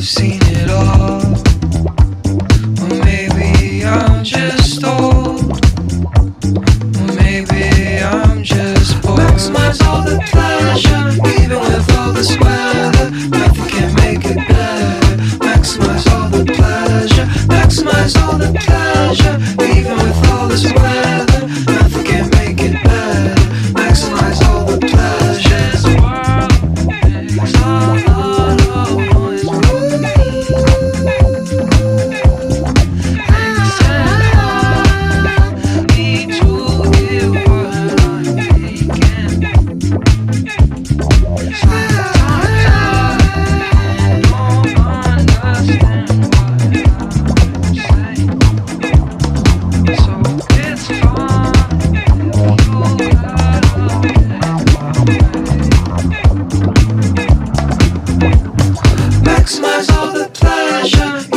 seen it all. Or maybe I'm just old. Or maybe I'm just bored. Maximize all the pleasure, even with all this weather. Nothing can make it better. Maximize all the pleasure, maximize all the pleasure, even with all this weather. Nothing can make it better. Maximize all the pleasures. Maximize all the pleasure,